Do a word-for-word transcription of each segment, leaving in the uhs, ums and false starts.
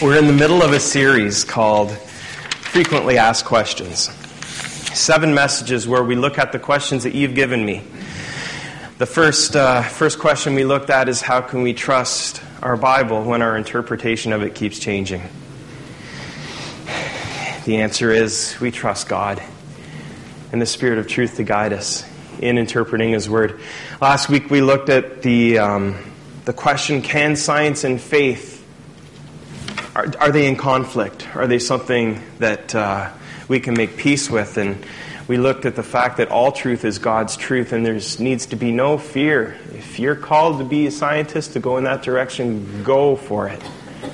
We're in the middle of a series called Frequently Asked Questions. Seven messages where we look at the questions that you've given me. The first uh, first question we looked at is, how can we trust our Bible when our interpretation of it keeps changing? The answer is, we trust God and the Spirit of truth to guide us in interpreting His Word. Last week we looked at the um, the question, can science and faith, are, are they in conflict? Are they something that uh, we can make peace with? And we looked at the fact that all truth is God's truth, and there needs to be no fear. If you're called to be a scientist, to go in that direction, go for it.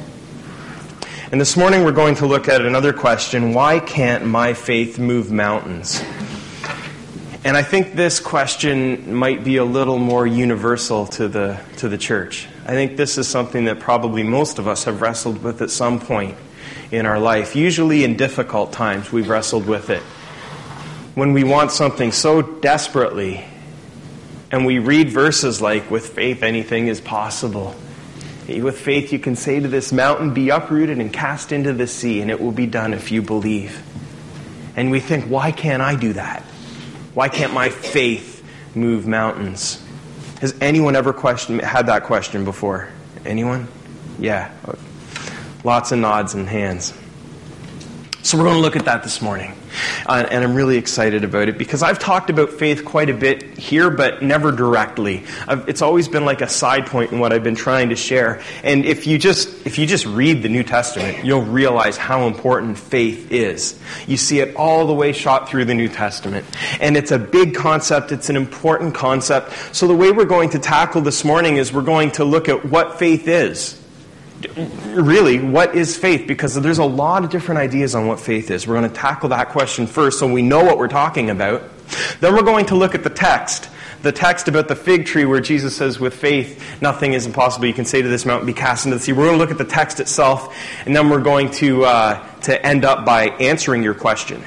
And this morning we're going to look at another question: why can't my faith move mountains? And I think this question might be a little more universal to the to the church. I think this is something that probably most of us have wrestled with at some point in our life. Usually in difficult times we've wrestled with it. When we want something so desperately, and we read verses like, with faith anything is possible. With faith you can say to this mountain, be uprooted and cast into the sea, and it will be done if you believe. And we think, why can't I do that? Why can't my faith move mountains? Has anyone ever question, had that question before? Anyone? Yeah. Lots of nods and hands. So we're going to look at that this morning. Uh, and I'm really excited about it because I've talked about faith quite a bit here, but never directly. I've, it's always been like a side point in what I've been trying to share. And if you just if you just read the New Testament, you'll realize how important faith is. You see it all the way shot through the New Testament. And it's a big concept. It's an important concept. So the way we're going to tackle this morning is we're going to look at what faith is. Really, what is faith? Because there's a lot of different ideas on what faith is. We're going to tackle that question first so we know what we're talking about. Then we're going to look at the text. The text about the fig tree where Jesus says, with faith, nothing is impossible. You can say to this mountain, be cast into the sea. We're going to look at the text itself, and then we're going to uh, to end up by answering your question.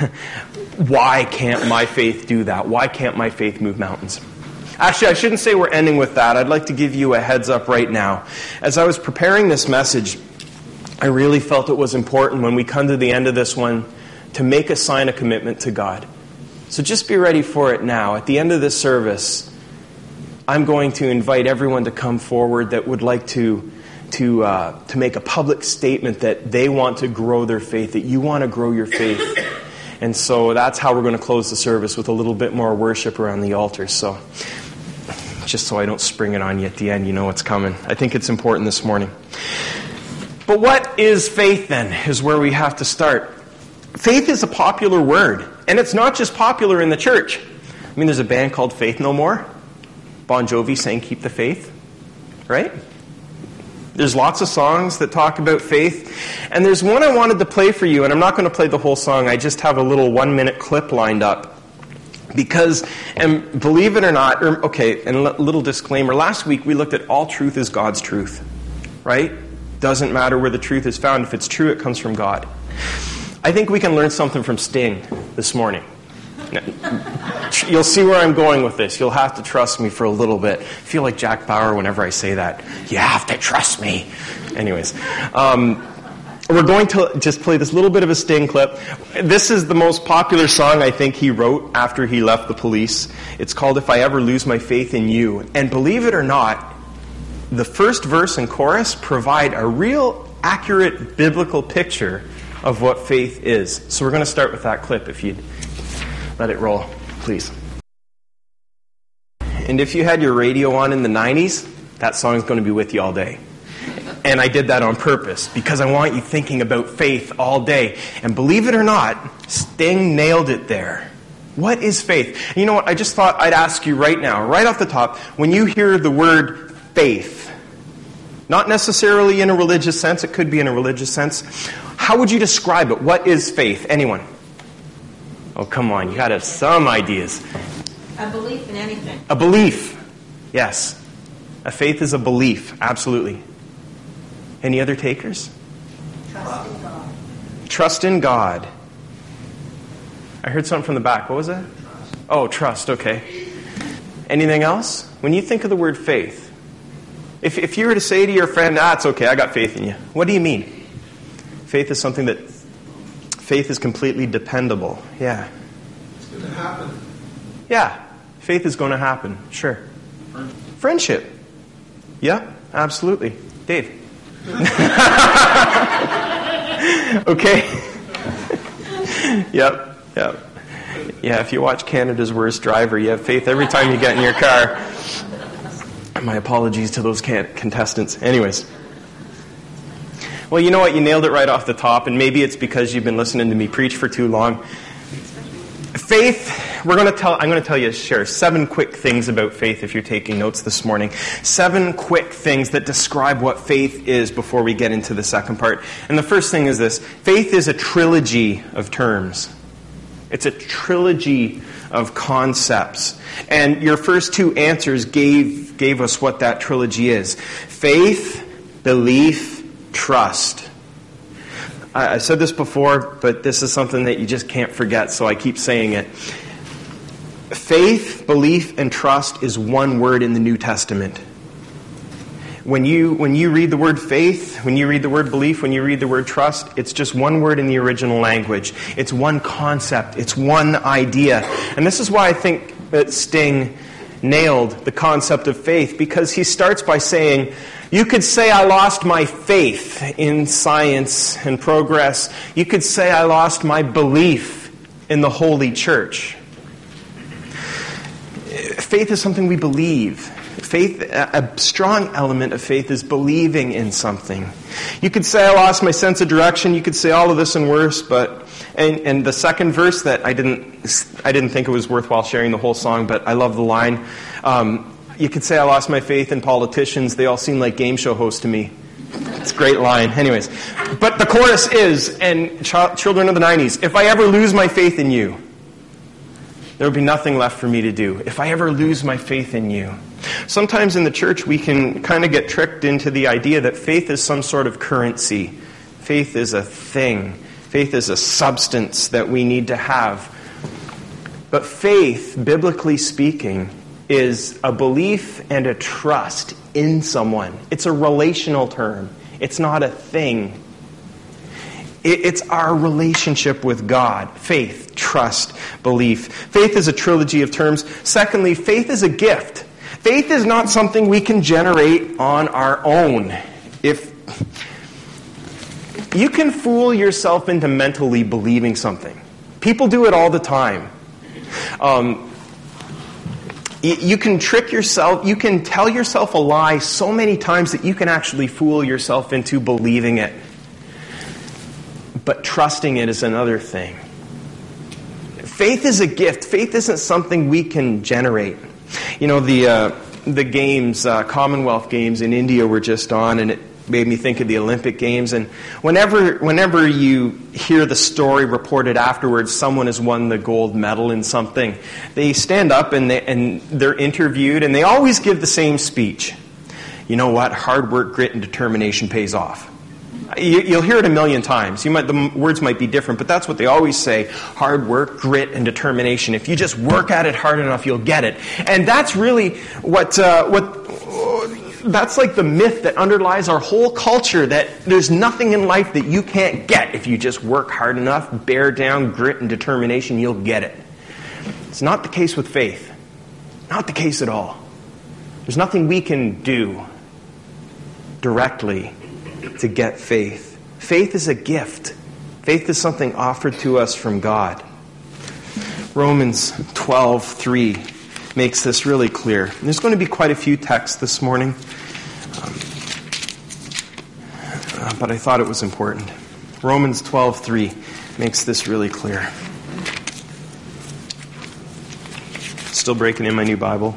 Why can't my faith do that? Why can't my faith move mountains? Actually, I shouldn't say we're ending with that. I'd like to give you a heads up right now. As I was preparing this message, I really felt it was important when we come to the end of this one to make a sign of commitment to God. So just be ready for it now. At the end of this service, I'm going to invite everyone to come forward that would like to to uh, to make a public statement that they want to grow their faith, that you want to grow your faith. And so that's how we're going to close the service, with a little bit more worship around the altar. So just so I don't spring it on you at the end, you know what's coming. I think it's important this morning. But what is faith then, is where we have to start. Faith is a popular word, and it's not just popular in the church. I mean, there's a band called Faith No More. Bon Jovi sang Keep the Faith, right? There's lots of songs that talk about faith. And there's one I wanted to play for you, and I'm not going to play the whole song. I just have a little one-minute clip lined up. Because, and believe it or not, or, okay, and a little disclaimer, last week we looked at all truth is God's truth, right? Doesn't matter where the truth is found. If it's true, it comes from God. I think we can learn something from Sting this morning. You'll see where I'm going with this. You'll have to trust me for a little bit. I feel like Jack Bauer whenever I say that. You have to trust me. Anyways, um, we're going to just play this little bit of a Sting clip. This is the most popular song I think he wrote after he left the police. It's called If I Ever Lose My Faith in You. And believe it or not, the first verse and chorus provide a real accurate biblical picture of what faith is. So we're going to start with that clip, if you'd let it roll, please. And if you had your radio on in the nineties, that song's going to be with you all day. And I did that on purpose because I want you thinking about faith all day. And believe it or not, Sting nailed it there. What is faith? And you know what? I just thought I'd ask you right now, right off the top, when you hear the word faith, not necessarily in a religious sense, it could be in a religious sense, how would you describe it? What is faith? Anyone? Oh, come on. You got to have some ideas. A belief in anything. A belief. Yes. A faith is a belief. Absolutely. Any other takers? Trust in God. Trust in God. I heard something from the back. What was that? Oh, trust. Okay. Anything else? When you think of the word faith, if if you were to say to your friend, ah, it's okay, I got faith in you. What do you mean? Faith is something that, faith is completely dependable. Yeah. It's going to happen. Yeah. Faith is going to happen. Sure. Friendship. Yeah, absolutely. Dave. Okay. Yep. Yep. Yeah, if you watch Canada's Worst Driver, you have faith every time you get in your car. My apologies to those can- contestants. Anyways. Well, you know what? You nailed it right off the top, and maybe it's because you've been listening to me preach for too long. Faith, we're going to tell, I'm going to tell you, share seven quick things about faith if you're taking notes this morning. Seven quick things that describe what faith is before we get into the second part. And the first thing is this. Faith is a trilogy of terms. It's a trilogy of concepts. And your first two answers gave, gave us what that trilogy is. Faith, belief, trust. I said this before, but this is something that you just can't forget, so I keep saying it. Faith, belief, and trust is one word in the New Testament. When you when you read the word faith, when you read the word belief, when you read the word trust, it's just one word in the original language. It's one concept. It's one idea. And this is why I think that Sting nailed the concept of faith, because he starts by saying, you could say I lost my faith in science and progress. You could say I lost my belief in the Holy Church. Faith is something we believe. Faith, a strong element of faith is believing in something. You could say I lost my sense of direction. You could say all of this and worse, but and, and the second verse that I didn't I didn't think it was worthwhile sharing the whole song, but I love the line. Um, You could say I lost my faith in politicians. They all seem like game show hosts to me. It's a great line. Anyways. But the chorus is, and ch- children of the nineties, if I ever lose my faith in you, there will be nothing left for me to do. If I ever lose my faith in you. Sometimes in the church we can kind of get tricked into the idea that faith is some sort of currency. Faith is a thing. Faith is a substance that we need to have. But faith, biblically speaking, is a belief and a trust in someone. It's a relational term. It's not a thing. It's our relationship with God. Faith, trust, belief. Faith is a trilogy of terms. Secondly, faith is a gift. Faith is not something we can generate on our own. If you can fool yourself into mentally believing something. People do it all the time. Um, You can trick yourself, you can tell yourself a lie so many times that you can actually fool yourself into believing it. But trusting it is another thing. Faith is a gift. Faith isn't something we can generate. You know, the uh, the games, uh, Commonwealth Games in India were just on, and it made me think of the Olympic Games. And whenever whenever you hear the story reported afterwards, someone has won the gold medal in something, they stand up and, they, and they're interviewed, and they always give the same speech. You know what? Hard work, grit, and determination pays off. You, you'll hear it a million times. You might, the words might be different, but that's what they always say. Hard work, grit, and determination. If you just work at it hard enough, you'll get it. And that's really what uh, what... That's like the myth that underlies our whole culture, that there's nothing in life that you can't get. If you just work hard enough, bear down, grit, and determination, you'll get it. It's not the case with faith. Not the case at all. There's nothing we can do directly to get faith. Faith is a gift. Faith is something offered to us from God. Romans twelve three makes this really clear. And there's going to be quite a few texts this morning, um, uh, but I thought it was important. Romans twelve three makes this really clear. Still breaking in my new Bible.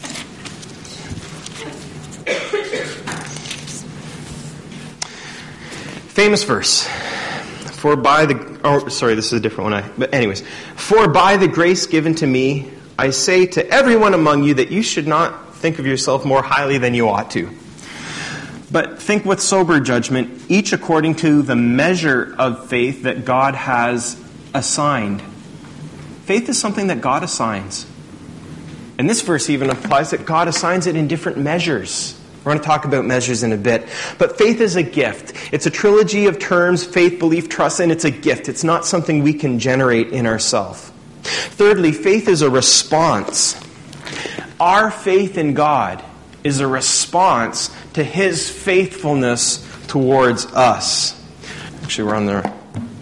Famous verse. For by the... Oh, sorry, this is a different one. I, but anyways. For by the grace given to me, I say to everyone among you that you should not think of yourself more highly than you ought to. But think with sober judgment, each according to the measure of faith that God has assigned. Faith is something that God assigns. And this verse even implies that God assigns it in different measures. We're going to talk about measures in a bit. But faith is a gift. It's a trilogy of terms: faith, belief, trust, and it's a gift. It's not something we can generate in ourselves. Thirdly, faith is a response. Our faith in God is a response to His faithfulness towards us. Actually, we're on there.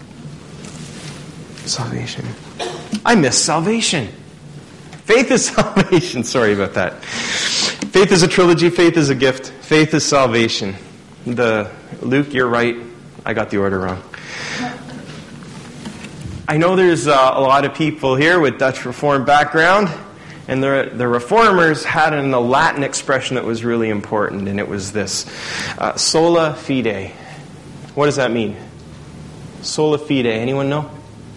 Salvation. I missed salvation. Faith is salvation. Sorry about that. Faith is a trilogy. Faith is a gift. Faith is salvation. The Luke, you're right. I got the order wrong. I know there's uh, a lot of people here with Dutch Reformed background, and the, the Reformers had an, a Latin expression that was really important, and it was this: uh, sola fide. What does that mean? Sola fide. Anyone know?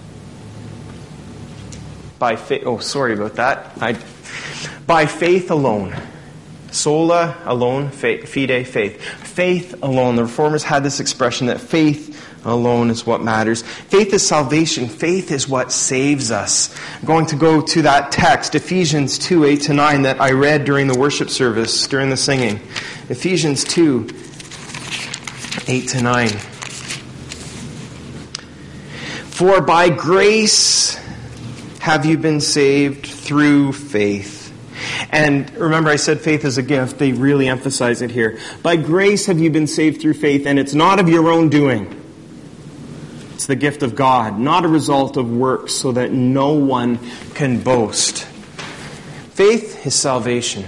By faith. Oh, sorry about that. I, by faith alone. Sola alone, fide, faith. Faith alone. The Reformers had this expression that faith alone is what matters. Faith is salvation. Faith is what saves us. I'm going to go to that text, Ephesians two, eight to nine, that I read during the worship service, during the singing. Ephesians two, eight to nine. For by grace have you been saved through faith. And remember, I said faith is a gift. They really emphasize it here. By grace have you been saved through faith, and it's not of your own doing. It's the gift of God, not a result of works, so that no one can boast. Faith is salvation.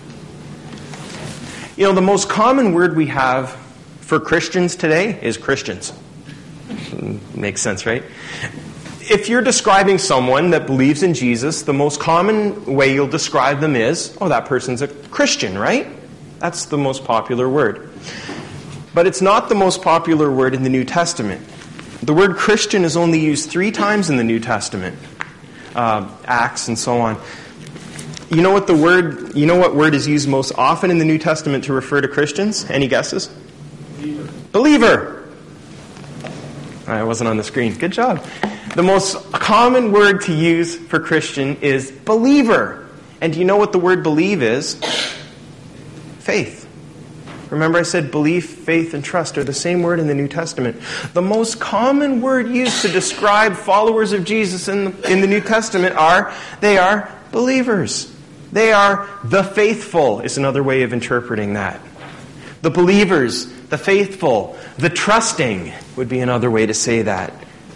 You know, the most common word we have for Christians today is Christians. Makes sense, right? If you're describing someone that believes in Jesus, the most common way you'll describe them is, oh, that person's a Christian, right? That's the most popular word. But it's not the most popular word in the New Testament. The word Christian is only used three times in the New Testament. Uh, Acts and so on. You know what the word, you know what word is used most often in the New Testament to refer to Christians? Any guesses? Believer. Believer. I wasn't on the screen. Good job. The most common word to use for Christian is believer. And do you know what the word believe is? Faith. Remember I said belief, faith, and trust are the same word in the New Testament. The most common word used to describe followers of Jesus in the, in the New Testament are, they are believers. They are the faithful, is another way of interpreting that. The believers, the faithful, the trusting would be another way to say that.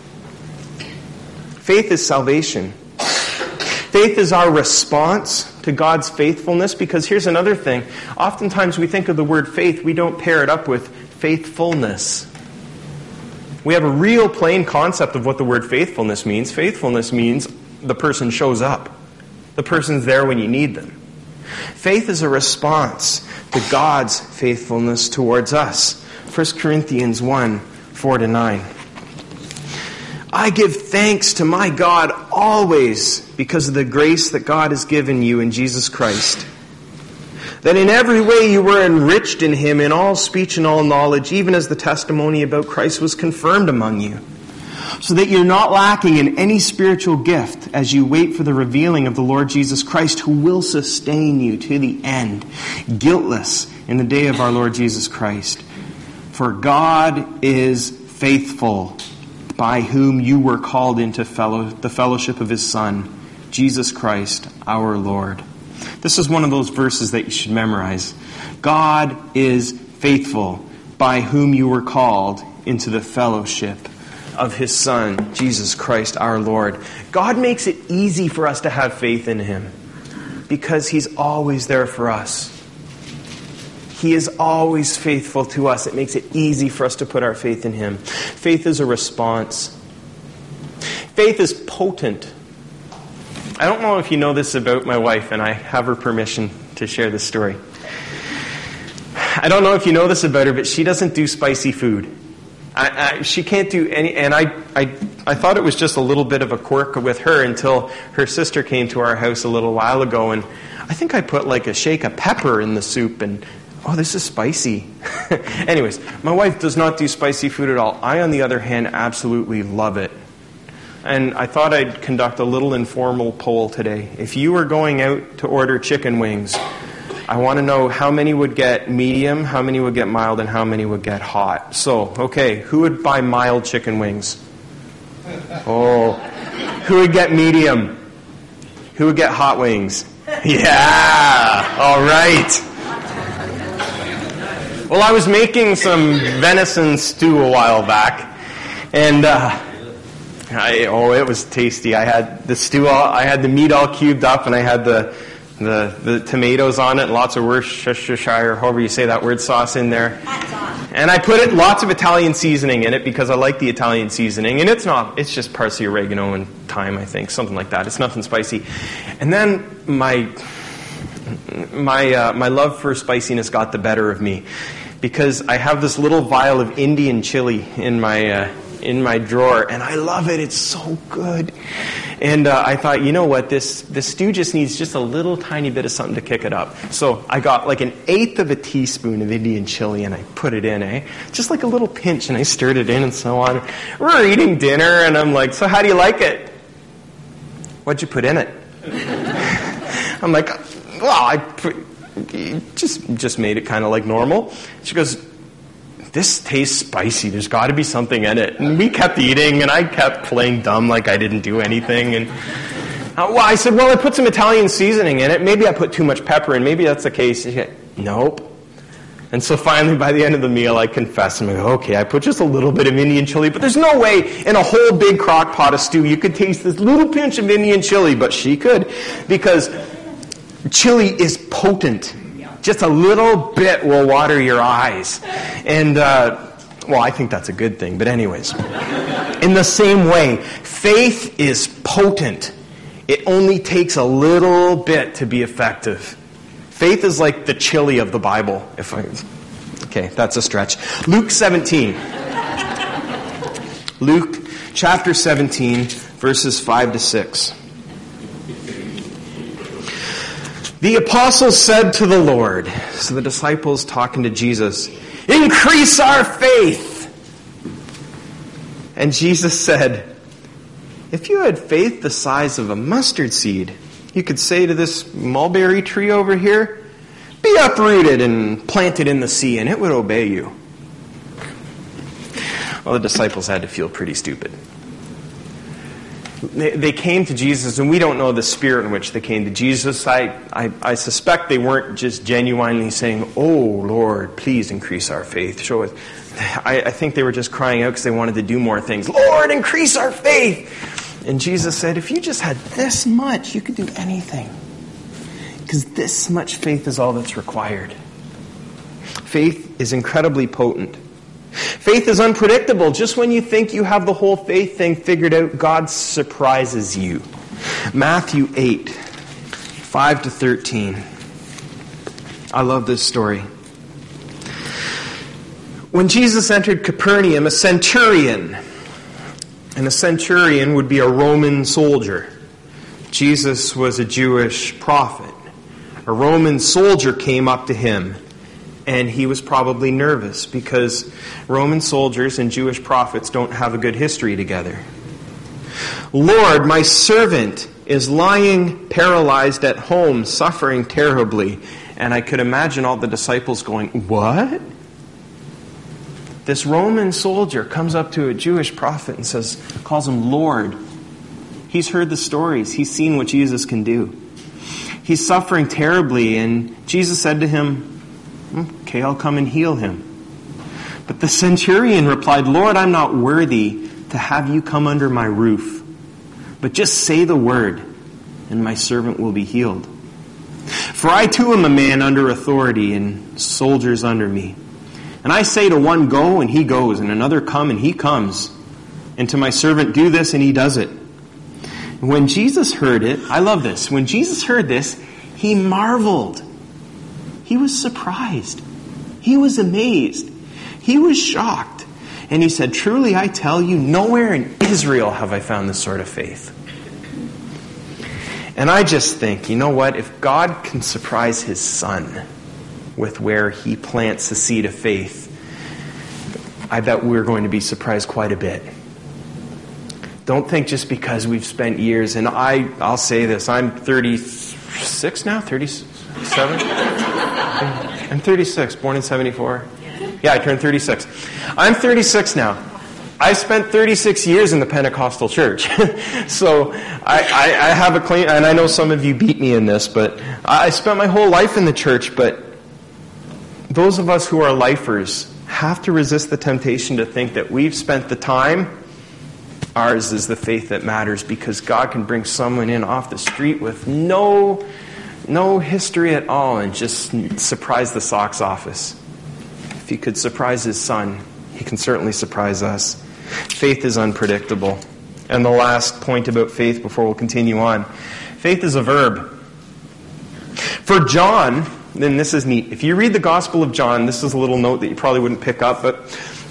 Faith is salvation. Faith is our response to God's faithfulness, because here's another thing. Oftentimes we think of the word faith, we don't pair it up with faithfulness. We have a real plain concept of what the word faithfulness means. Faithfulness means the person shows up. The person's there when you need them. Faith is a response to God's faithfulness towards us. First Corinthians one, four to nine. I give thanks to my God always because of the grace that God has given you in Jesus Christ. That in every way you were enriched in Him in all speech and all knowledge, even as the testimony about Christ was confirmed among you. So that you're not lacking in any spiritual gift as you wait for the revealing of the Lord Jesus Christ, who will sustain you to the end, guiltless in the day of our Lord Jesus Christ. For God is faithful, by whom you were called into fellow, the fellowship of His Son, Jesus Christ our Lord. This is one of those verses that you should memorize. God is faithful, by whom you were called into the fellowship of His Son, Jesus Christ our Lord. God makes it easy for us to have faith in Him, because He's always there for us. He is always faithful to us. It makes it easy for us to put our faith in Him. Faith is a response. Faith is potent. I don't know if you know this about my wife, and I have her permission to share this story. I don't know if you know this about her, but she doesn't do spicy food. I, I, she can't do any, and I, I, I thought it was just a little bit of a quirk with her until her sister came to our house a little while ago, and I think I put like a shake of pepper in the soup, and oh, this is spicy. Anyways, my wife does not do spicy food at all. I, on the other hand, absolutely love it. And I thought I'd conduct a little informal poll today. If you were going out to order chicken wings, I want to know how many would get medium, how many would get mild, and how many would get hot. So, okay, who would buy mild chicken wings? Oh, who would get medium? Who would get hot wings? Yeah, all right. Well, I was making some venison stew a while back, and uh, I, oh, it was tasty. I had the stew, all, I had the meat all cubed up, and I had the the, the tomatoes on it, and lots of Worcestershire, however you say that word, sauce in there. And I put it lots of Italian seasoning in it because I like the Italian seasoning, and it's not, it's just parsley, oregano, and thyme, I think, something like that. It's nothing spicy. And then my my uh, my love for spiciness got the better of me, because I have this little vial of Indian chili in my uh, in my drawer, and I love it. It's so good. And uh, I thought, you know what, this this stew just needs just a little tiny bit of something to kick it up. So I got like an eighth of a teaspoon of Indian chili, and I put it in, eh? Just like a little pinch, and I stirred it in and so on. We're eating dinner, and I'm like, so how do you like it? What'd you put in it? I'm like, well, I put, just just made it kind of like normal. She goes, this tastes spicy. There's got to be something in it. And we kept eating, and I kept playing dumb like I didn't do anything. And uh, well, I said, well, I put some Italian seasoning in it. Maybe I put too much pepper in. Maybe that's the case. She said, nope. And so finally, by the end of the meal, I confessed. I'm like, okay, I put just a little bit of Indian chili, but there's no way in a whole big crock pot of stew you could taste this little pinch of Indian chili. But she could, because chili is potent. Just a little bit will water your eyes. And, uh, well, I think that's a good thing. But anyways, in the same way, faith is potent. It only takes a little bit to be effective. Faith is like the chili of the Bible. If I, okay, that's a stretch. Luke seventeen. Luke chapter seventeen, verses five to six. The apostles said to the Lord, so the disciples talking to Jesus, increase our faith. And Jesus said, if you had faith the size of a mustard seed, you could say to this mulberry tree over here, be uprooted and planted in the sea, and it would obey you. Well, the disciples had to feel pretty stupid. They came to Jesus, and we don't know the spirit in which they came to Jesus. I, I, I suspect they weren't just genuinely saying, oh, Lord, please increase our faith. Show us. I, I think they were just crying out because they wanted to do more things. Lord, increase our faith. And Jesus said, if you just had this much, you could do anything. Because this much faith is all that's required. Faith is incredibly potent. Faith is unpredictable. Just when you think you have the whole faith thing figured out, God surprises you. Matthew eight, five to thirteen. I love this story. When Jesus entered Capernaum, a centurion, and a centurion would be a Roman soldier. Jesus was a Jewish prophet. A Roman soldier came up to him, and he was probably nervous because Roman soldiers and Jewish prophets don't have a good history together. Lord, my servant is lying paralyzed at home, suffering terribly. And I could imagine all the disciples going, what? This Roman soldier comes up to a Jewish prophet and says, calls him Lord. He's heard the stories. He's seen what Jesus can do. He's suffering terribly, and Jesus said to him, okay, I'll come and heal him. But the centurion replied, Lord, I'm not worthy to have you come under my roof. But just say the word, and my servant will be healed. For I too am a man under authority, and soldiers under me. And I say to one, go, and he goes, and another, come, and he comes. And to my servant, do this, and he does it. And when Jesus heard it, I love this, when Jesus heard this, he marveled. He was surprised. He was amazed. He was shocked. And he said, truly I tell you, nowhere in Israel have I found this sort of faith. And I just think, you know what? If God can surprise his son with where he plants the seed of faith, I bet we're going to be surprised quite a bit. Don't think just because we've spent years, and I, I'll say this, I'm thirty-six now, thirty-seven? I'm thirty-six, born in seventy-four. Yeah, I turned thirty-six. I'm thirty-six now. I spent thirty-six years in the Pentecostal church. So I, I, I have a claim, and I know some of you beat me in this, but I spent my whole life in the church. But those of us who are lifers have to resist the temptation to think that we've spent the time. Ours is the faith that matters, because God can bring someone in off the street with no, no history at all and just surprise the socks office. If he could surprise his son, he can certainly surprise us. Faith is unpredictable. And the last point about faith before we'll continue on. Faith is a verb. For John, then this is neat. If you read the Gospel of John, this is a little note that you probably wouldn't pick up, but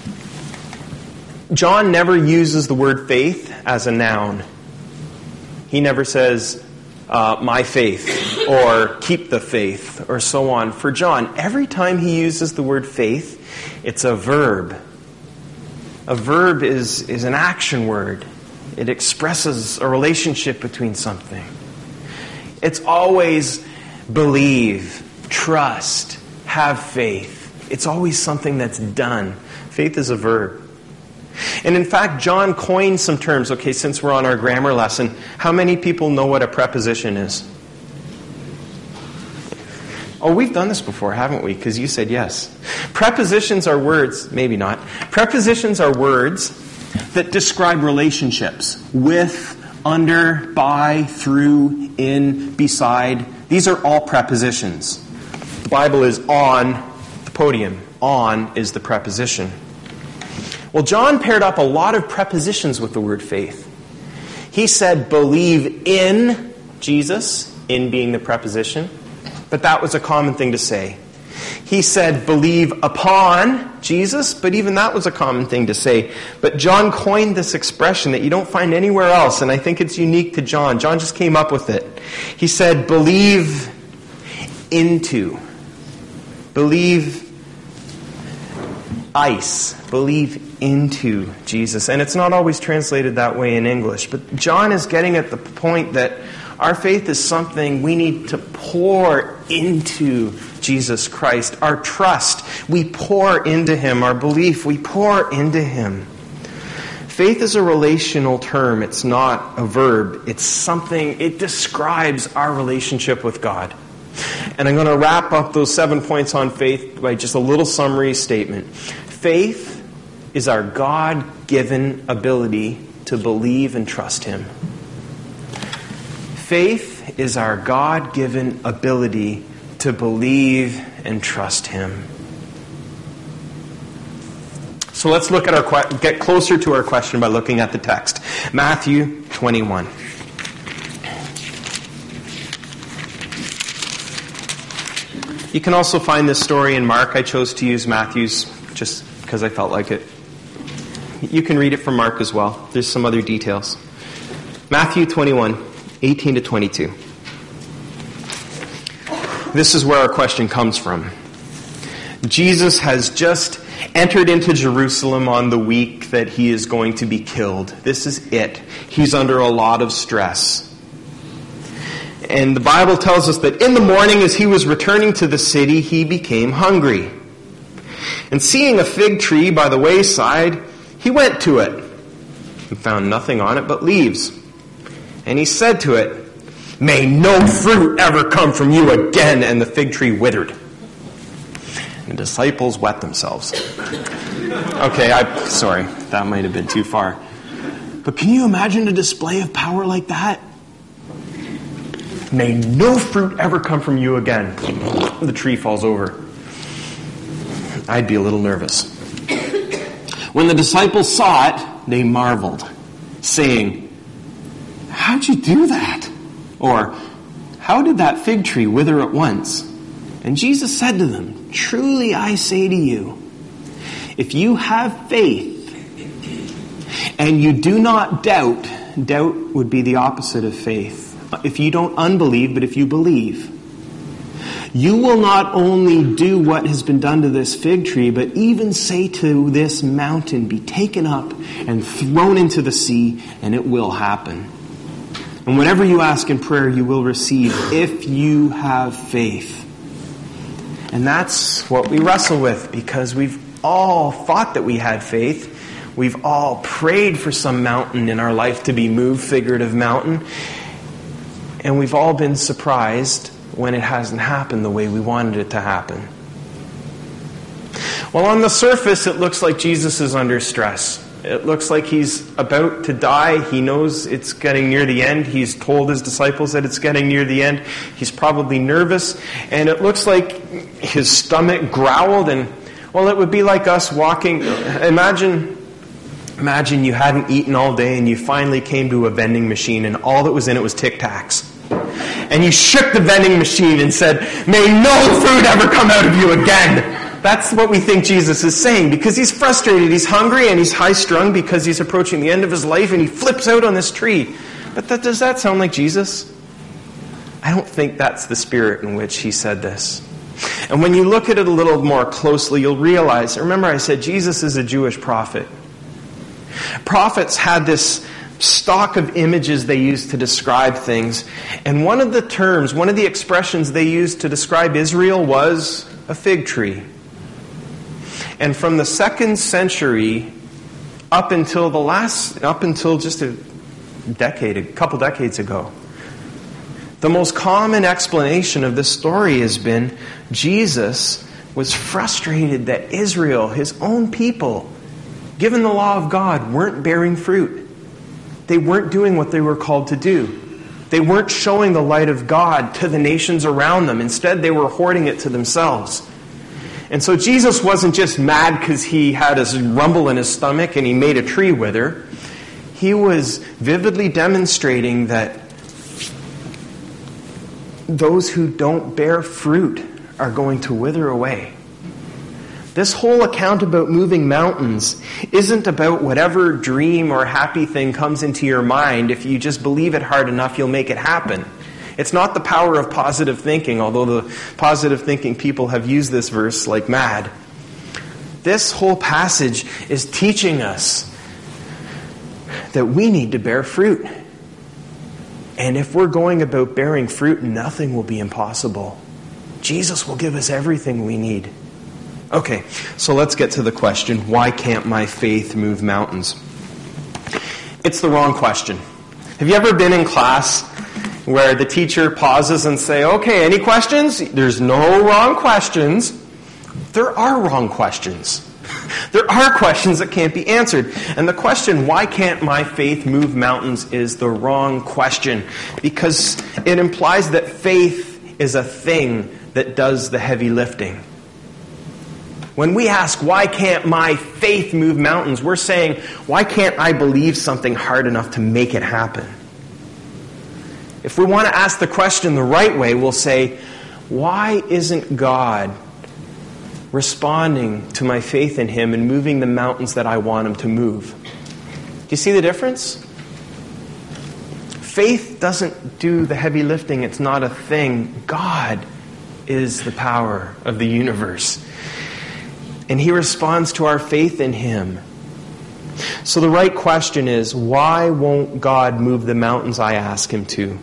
John never uses the word faith as a noun. He never says, uh, my faith, or keep the faith, or so on. For John, every time he uses the word faith, it's a verb. A verb is, is an action word. It expresses a relationship between something. It's always believe, trust, have faith. It's always something that's done. Faith is a verb. And in fact, John coined some terms. Okay, since we're on our grammar lesson, how many people know what a preposition is? Oh, we've done this before, haven't we? Because you said yes. Prepositions are words, maybe not. Prepositions are words that describe relationships. With, under, by, through, in, beside. These are all prepositions. The Bible is on the podium. On is the preposition. Well, John paired up a lot of prepositions with the word faith. He said believe in Jesus, in being the preposition. But that was a common thing to say. He said, believe upon Jesus, but even that was a common thing to say. But John coined this expression that you don't find anywhere else, and I think it's unique to John. John just came up with it. He said, believe into. Believe ice. Believe into Jesus. And it's not always translated that way in English, but John is getting at the point that our faith is something we need to pour into Jesus Christ. Our trust, we pour into Him. Our belief, we pour into Him. Faith is a relational term. It's not a verb. It's something, it describes our relationship with God. And I'm going to wrap up those seven points on faith by just a little summary statement. Faith is our God-given ability to believe and trust Him. Faith is our God-given ability to believe and trust Him. So let's look at our get closer to our question by looking at the text. Matthew twenty-one. You can also find this story in Mark. I chose to use Matthew's just because I felt like it. You can read it from Mark as well. There's some other details. Matthew twenty-one. eighteen to twenty-two. This is where our question comes from. Jesus has just entered into Jerusalem on the week that he is going to be killed. This is it. He's under a lot of stress. And the Bible tells us that in the morning as he was returning to the city, he became hungry. And seeing a fig tree by the wayside, he went to it and found nothing on it but leaves. And he said to it, "May no fruit ever come from you again." And the fig tree withered. And the disciples wet themselves. Okay, I sorry, that might have been too far. But can you imagine a display of power like that? May no fruit ever come from you again. The tree falls over. I'd be a little nervous. When the disciples saw it, they marveled, saying, "How'd you do that?" Or, "How did that fig tree wither at once?" And Jesus said to them, "Truly I say to you, if you have faith and you do not doubt," doubt would be the opposite of faith. If you don't unbelieve, but if you believe, you will not only do what has been done to this fig tree, but even say to this mountain, "Be taken up and thrown into the sea," and it will happen. And whatever you ask in prayer, you will receive if you have faith. And that's what we wrestle with, because we've all thought that we had faith. We've all prayed for some mountain in our life to be moved, figurative mountain. And we've all been surprised when it hasn't happened the way we wanted it to happen. Well, on the surface, it looks like Jesus is under stress. It looks like he's about to die. He knows it's getting near the end. He's told his disciples that it's getting near the end. He's probably nervous. And it looks like his stomach growled. And, well, it would be like us walking. Imagine, imagine you hadn't eaten all day and you finally came to a vending machine and all that was in it was Tic Tacs. And you shook the vending machine and said, "May no fruit ever come out of you again." That's what we think Jesus is saying, because he's frustrated, he's hungry, and he's high-strung because he's approaching the end of his life, and he flips out on this tree. But that, does that sound like Jesus? I don't think that's the spirit in which he said this. And when you look at it a little more closely, you'll realize, remember I said Jesus is a Jewish prophet. Prophets had this stock of images they used to describe things, and one of the terms, one of the expressions they used to describe Israel was a fig tree. And from the second century up until the last, up until just a decade, a couple decades ago, the most common explanation of this story has been Jesus was frustrated that Israel, his own people, given the law of God, weren't bearing fruit. They weren't doing what they were called to do. They weren't showing the light of God to the nations around them. Instead, they were hoarding it to themselves. And so Jesus wasn't just mad because he had a rumble in his stomach and he made a tree wither. He was vividly demonstrating that those who don't bear fruit are going to wither away. This whole account about moving mountains isn't about whatever dream or happy thing comes into your mind. If you just believe it hard enough, you'll make it happen. It's not the power of positive thinking, although the positive thinking people have used this verse like mad. This whole passage is teaching us that we need to bear fruit. And if we're going about bearing fruit, nothing will be impossible. Jesus will give us everything we need. Okay, so let's get to the question, why can't my faith move mountains? It's the wrong question. Have you ever been in class where the teacher pauses and say, "Okay, any questions?" There's no wrong questions. There are wrong questions. There are questions that can't be answered. And the question, why can't my faith move mountains, is the wrong question, because it implies that faith is a thing that does the heavy lifting. When we ask, why can't my faith move mountains, we're saying, why can't I believe something hard enough to make it happen? If we want to ask the question the right way, we'll say, why isn't God responding to my faith in Him and moving the mountains that I want Him to move? Do you see the difference? Faith doesn't do the heavy lifting. It's not a thing. God is the power of the universe. And He responds to our faith in Him. So the right question is, why won't God move the mountains I ask Him to?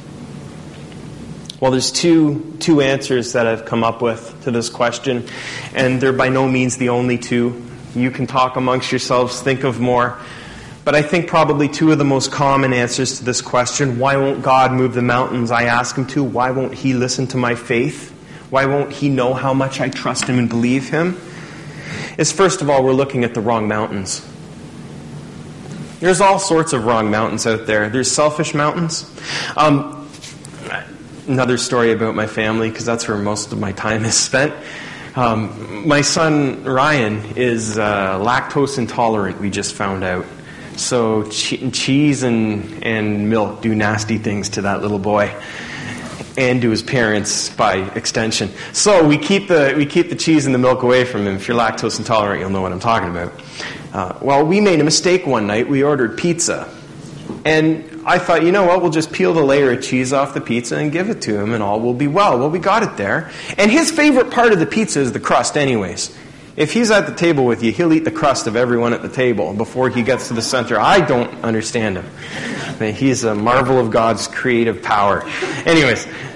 Well, there's two two answers that I've come up with to this question, and they're by no means the only two. You can talk amongst yourselves, think of more. But I think probably two of the most common answers to this question, why won't God move the mountains I ask Him to? Why won't He listen to my faith? Why won't He know how much I trust Him and believe Him? Is first of all, we're looking at the wrong mountains. There's all sorts of wrong mountains out there. There's selfish mountains. Um, another story about my family, because that's where most of my time is spent. Um, my son Ryan is uh, lactose intolerant, we just found out. So che- cheese and, and milk do nasty things to that little boy, and to his parents by extension. So we keep the we keep the cheese and the milk away from him. If you're lactose intolerant, you'll know what I'm talking about. Uh, well, we made a mistake one night. We ordered pizza. And I thought, you know what, we'll just peel the layer of cheese off the pizza and give it to him and all will be well. Well, we got it there. And his favorite part of the pizza is the crust anyways. If he's at the table with you, he'll eat the crust of everyone at the table before he gets to the center. I don't understand him. He's a marvel of God's creative power. Anyways,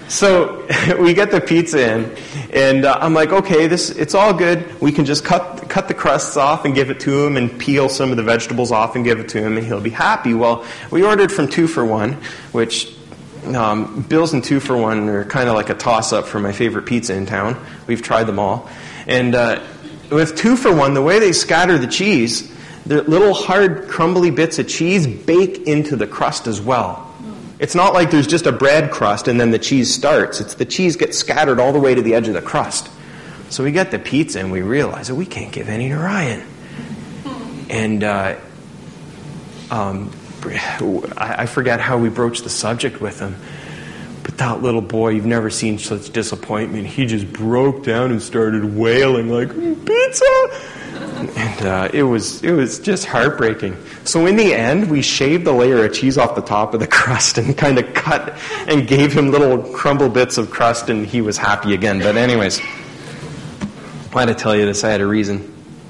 So we get the pizza in, and uh, I'm like, okay, this it's all good. We can just cut cut the crusts off and give it to him, and peel some of the vegetables off and give it to him, and he'll be happy. Well, we ordered from Two for One, which um, Bills and Two for One are kind of like a toss-up for my favorite pizza in town. We've tried them all. And uh, with Two for One, the way they scatter the cheese, the little hard, crumbly bits of cheese bake into the crust as well. It's not like there's just a bread crust and then the cheese starts. It's the cheese gets scattered all the way to the edge of the crust. So we get the pizza and we realize that we can't give any to Ryan. And uh, um, I, I forget how we broached the subject with him. But that little boy, you've never seen such disappointment. He just broke down and started wailing like, pizza! And uh, it was it was just heartbreaking. So in the end, we shaved a layer of cheese off the top of the crust and kind of cut and gave him little crumble bits of crust, and he was happy again. But anyways, why did I tell you this? I had a reason.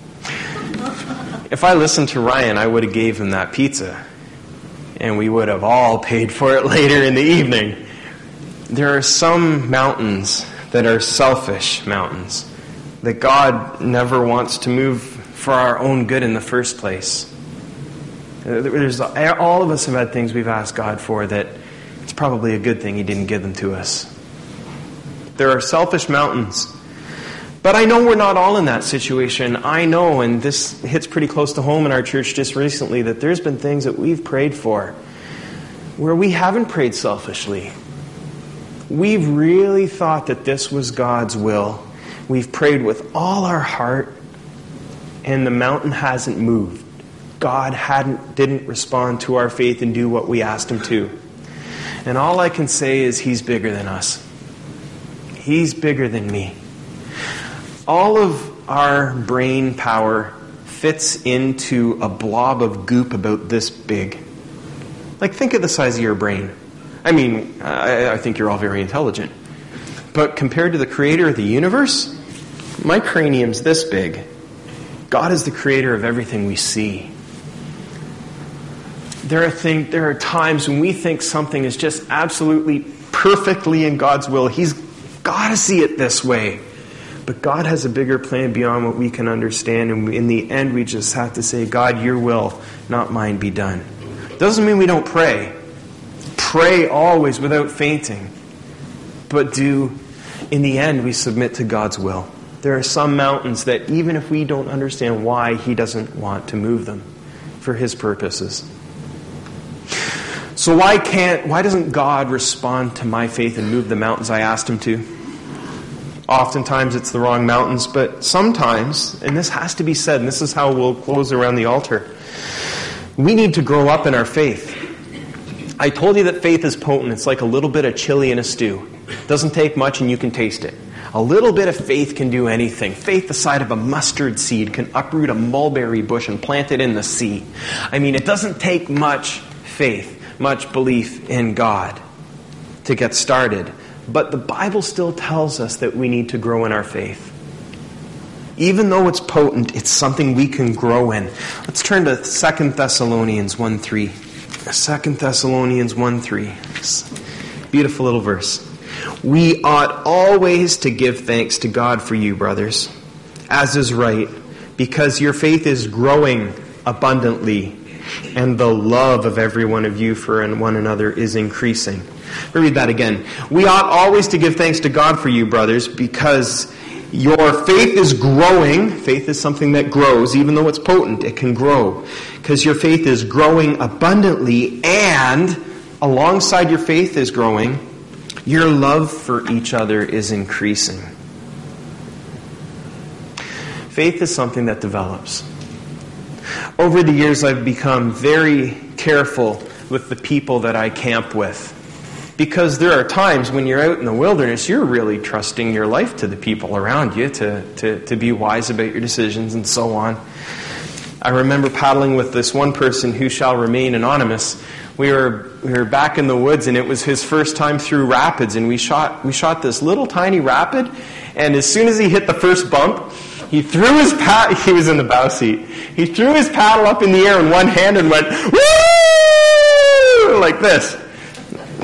If I listened to Ryan, I would have gave him that pizza, and we would have all paid for it later in the evening. There are some mountains that are selfish mountains that God never wants to move for our own good in the first place. There's, all of us have had things we've asked God for that it's probably a good thing He didn't give them to us. There are selfish mountains. But I know we're not all in that situation. I know, and this hits pretty close to home in our church just recently, that there's been things that we've prayed for where we haven't prayed selfishly. We've really thought that this was God's will. We've prayed with all our heart, and the mountain hasn't moved. God hadn't, didn't respond to our faith and do what we asked Him to. And all I can say is He's bigger than us. He's bigger than me. All of our brain power fits into a blob of goop about this big. Like, think of the size of your brain. I mean, I, I think you're all very intelligent. But compared to the creator of the universe, my cranium's this big. God is the creator of everything we see. There are things, there are times when we think something is just absolutely perfectly in God's will. He's got to see it this way. But God has a bigger plan beyond what we can understand. And in the end, we just have to say, God, your will, not mine, be done. Doesn't mean we don't pray. Pray always without fainting. But do, in the end, we submit to God's will. There are some mountains that even if we don't understand why, He doesn't want to move them for His purposes. So why can't, why doesn't God respond to my faith and move the mountains I asked Him to? Oftentimes it's the wrong mountains, but sometimes, and this has to be said, and this is how we'll close around the altar, we need to grow up in our faith. I told you that faith is potent. It's like a little bit of chili in a stew. It doesn't take much and you can taste it. A little bit of faith can do anything. Faith the size of a mustard seed can uproot a mulberry bush and plant it in the sea. I mean, it doesn't take much faith, much belief in God to get started. But the Bible still tells us that we need to grow in our faith. Even though it's potent, it's something we can grow in. Let's turn to Second Thessalonians one three. Second Thessalonians one three. Beautiful little verse. We ought always to give thanks to God for you, brothers, as is right, because your faith is growing abundantly, and the love of every one of you for one another is increasing. Let me read that again. We ought always to give thanks to God for you, brothers, because your faith is growing. Faith is something that grows, even though it's potent, it can grow. Because your faith is growing abundantly, and alongside your faith is growing, your love for each other is increasing. Faith is something that develops. Over the years, I've become very careful with the people that I camp with. Because there are times when you're out in the wilderness, you're really trusting your life to the people around you to, to, to be wise about your decisions and so on. I remember paddling with this one person who shall remain anonymous. We were we were back in the woods, and it was his first time through rapids, and we shot we shot this little tiny rapid, and as soon as he hit the first bump, he threw his paddle. He was in the bow seat. He threw his paddle up in the air in one hand and went, woo! Like this.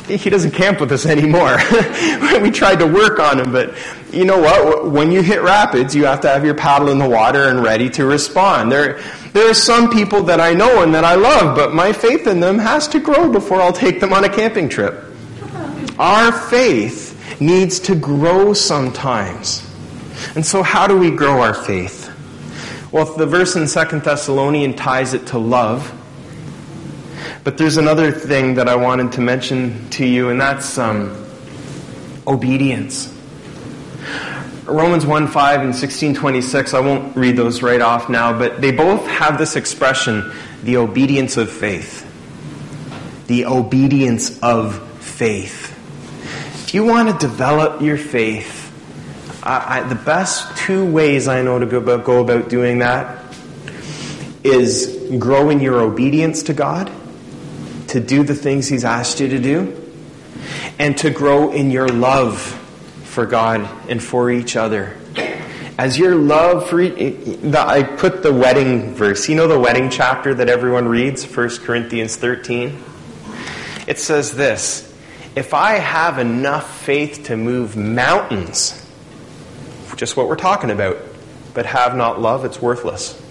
he doesn't camp with us anymore. We tried to work on him, but you know what? When you hit rapids, you have to have your paddle in the water and ready to respond. There, there are some people that I know and that I love, but my faith in them has to grow before I'll take them on a camping trip. Our faith needs to grow sometimes. And so how do we grow our faith? Well, the verse in Second Thessalonians ties it to love. But there's another thing that I wanted to mention to you, and that's um, obedience. Romans one five and sixteen twenty-six, I won't read those right off now, but they both have this expression, the obedience of faith. The obedience of faith. If you want to develop your faith, I, I, the best two ways I know to go about, go about doing that is grow in your obedience to God, to do the things He's asked you to do, and to grow in your love for God and for each other. As your love for each, I put the wedding verse. You know the wedding chapter that everyone reads, First Corinthians thirteen? It says this, if I have enough faith to move mountains, just what we're talking about, but have not love, it's worthless.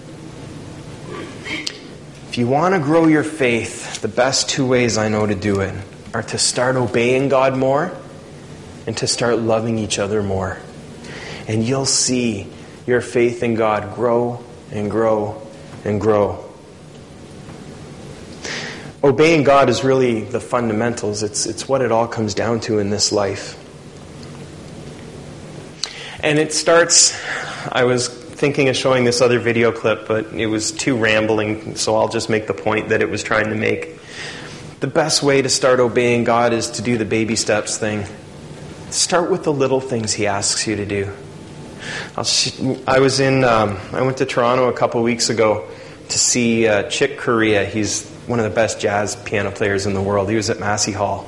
If you want to grow your faith, the best two ways I know to do it are to start obeying God more and to start loving each other more. And you'll see your faith in God grow and grow and grow. Obeying God is really the fundamentals. It's, it's what it all comes down to in this life. And it starts, I was thinking of showing this other video clip, but it was too rambling, so I'll just make the point that it was trying to make. The best way to start obeying God is to do the baby steps thing. Start with the little things He asks you to do. I'll sh- I was in, um, I went to Toronto a couple weeks ago to see uh, Chick Corea. He's one of the best jazz piano players in the world. He was at Massey Hall.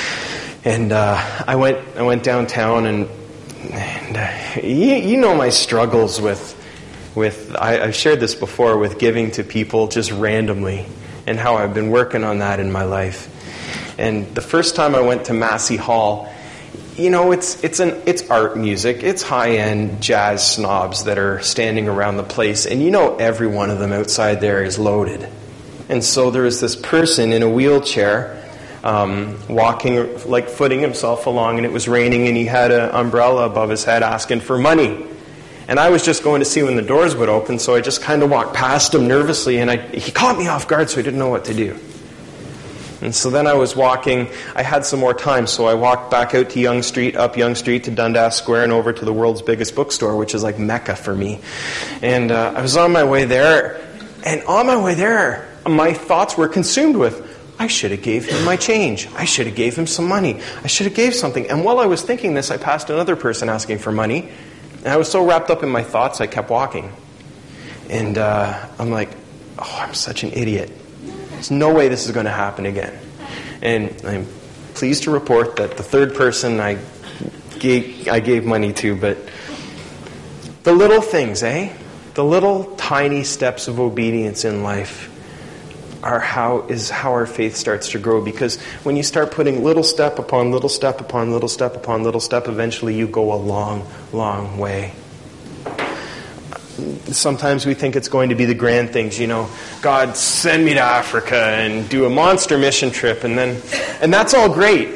And uh, I went I went downtown and And uh, you, you know my struggles with, with I, I've shared this before, with giving to people just randomly and how I've been working on that in my life. And the first time I went to Massey Hall, you know, it's it's an it's art music. It's high-end jazz snobs that are standing around the place. And you know every one of them outside there is loaded. And so there was this person in a wheelchair Um, walking, like footing himself along, and it was raining, and he had an umbrella above his head asking for money. And I was just going to see when the doors would open, so I just kind of walked past him nervously, and I, he caught me off guard, so I didn't know what to do. And so then I was walking, I had some more time, so I walked back out to Yonge Street, up Yonge Street to Dundas Square, and over to the world's biggest bookstore, which is like Mecca for me. And uh, I was on my way there, and on my way there, my thoughts were consumed with, I should have gave him my change. I should have gave him some money. I should have gave something. And while I was thinking this, I passed another person asking for money. And I was so wrapped up in my thoughts, I kept walking. And uh, I'm like, oh, I'm such an idiot. There's no way this is going to happen again. And I'm pleased to report that the third person I gave, I gave money to, but the little things, eh? The little tiny steps of obedience in life are how is how our faith starts to grow. Because when you start putting little step upon little step upon little step upon little step, eventually you go a long, long way. Sometimes we think it's going to be the grand things, you know, God, send me to Africa and do a monster mission trip, and then, and that's all great.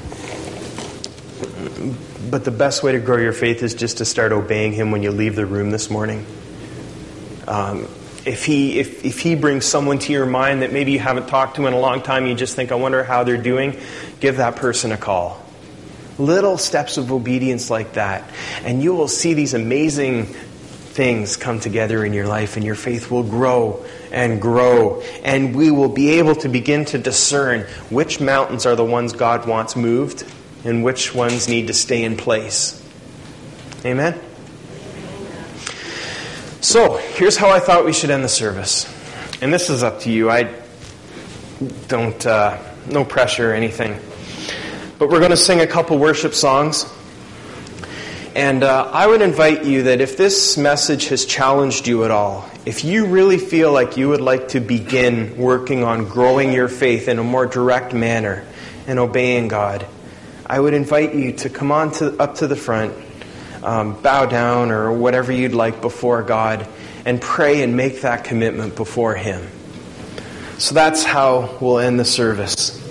But the best way to grow your faith is just to start obeying Him when you leave the room this morning. Um, If he if, if he brings someone to your mind that maybe you haven't talked to in a long time, you just think, I wonder how they're doing, give that person a call. Little steps of obedience like that, and you will see these amazing things come together in your life, and your faith will grow and grow, and we will be able to begin to discern which mountains are the ones God wants moved and which ones need to stay in place. Amen? So, here's how I thought we should end the service. And this is up to you. I don't, uh, no pressure or anything. But we're going to sing a couple worship songs. And uh, I would invite you that if this message has challenged you at all, if you really feel like you would like to begin working on growing your faith in a more direct manner and obeying God, I would invite you to come on to, up to the front, um, bow down or whatever you'd like before God, and pray and make that commitment before Him. So that's how we'll end the service.